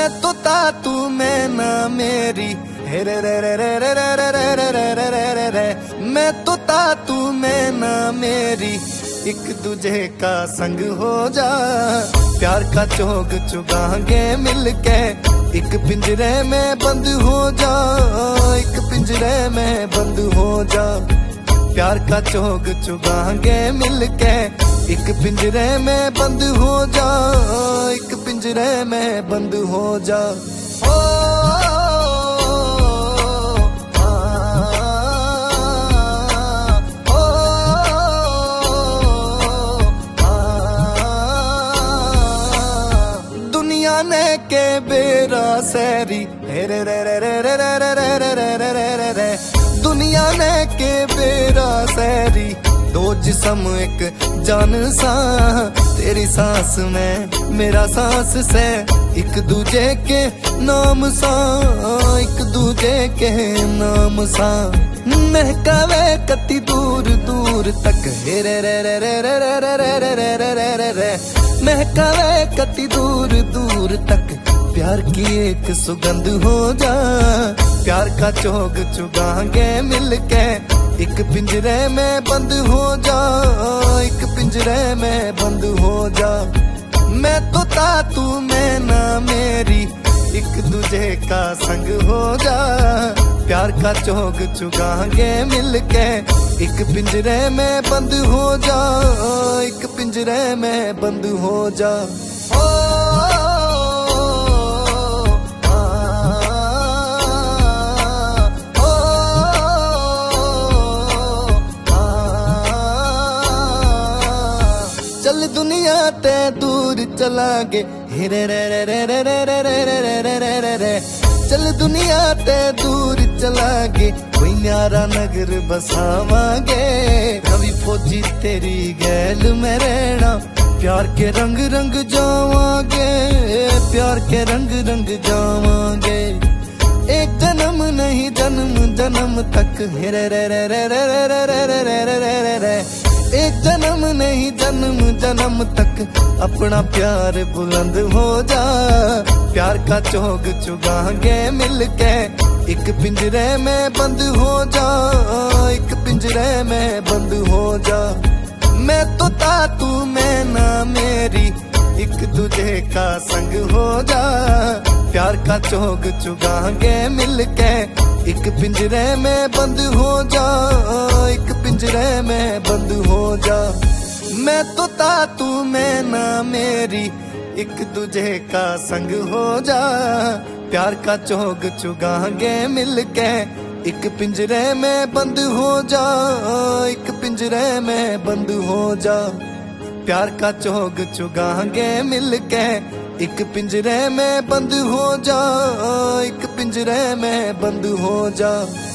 तोता तू मैं ना मेरी हे रे रे रे रे रे रे रे रे रे रे रे रे रे। मैं तोता तू मैं ना मेरी, एक दूजे का संग हो जा। प्यार का चोग चुगाएंगे मिलके, एक पिंजरे में बंद हो जा, एक पिंजरे में बंद हो जा। प्यार का चोग चुगाएंगे मिलके, एक पिंजरे में बंद हो जा, एक पिंजरे में बंद हो जा। ओ ने के बेरा सैरी रे रे रे रे रे रे रे रे रे रे रे रे रे। दुनिया ने के बेरा सैरी, दो जिस्म एक जान सा। तेरी सांस में मेरा सांस से, एक दूजे के नाम सा, एक दूजे के नाम सा। महकावे कति दूर दूर तक हे रे रे रे रे रे रे रे रे रे रे रे रे रे। महकावे कति दूर दूर तक, प्यार की एक सुगंध हो जा। प्यार का चोग चुगाएंगे मिलके, एक पिंजरे में बंद हो जा, एक पिंजरे में बंद हो जा। मैं तोता तू मैं ना मेरी, एक दूजे का संग हो जा। प्यार का चोग चुगाएंगे मिलके, एक पिंजरे में बंद हो जा, एक पिंजरे में बंद हो जा। ओ चल दुनिया ते दूर चलांगे हे रे रे रे रे रे रे रे रे रे रे रे रे रे। चल दुनिया ते दूर चलांगे, कोई न्यारा नगर बसावांगे। रवि फौजी तेरी गैल में रहना, प्यार के रंग रंग जावांगे, प्यार के रंग रंग जावांगे। एक जन्म नहीं जन्म जन्म तक हे रे रे रे रे रे रे रे रे रे रे रे रे। एक जन्म नहीं जन्म जन्म तक, अपना प्यार बुलंद हो जा। प्यार का चोग चुगाएंगे मिलके, एक पिंजरे में बंद हो जा, एक पिंजरे में बंद हो जा। मैं तोता तू मैं ना मेरी, एक दूजे का संग हो जा। प्यार का चोग चुगाएंगे मिलके, एक पिंजरे में बंद हो जा, एक पिंजरे में बंद हो जा। मैं तोता तू मैं ना मेरी, एक दूजे का संग हो जा। प्यार का चोग चुगाएंगे मिलके, एक पिंजरे में बंद हो जा, एक पिंजरे में बंद हो जा। प्यार का चोग चुगाएंगे मिलके, एक पिंजरे में बंद हो जा, एक पिंजरे में बंद हो जा।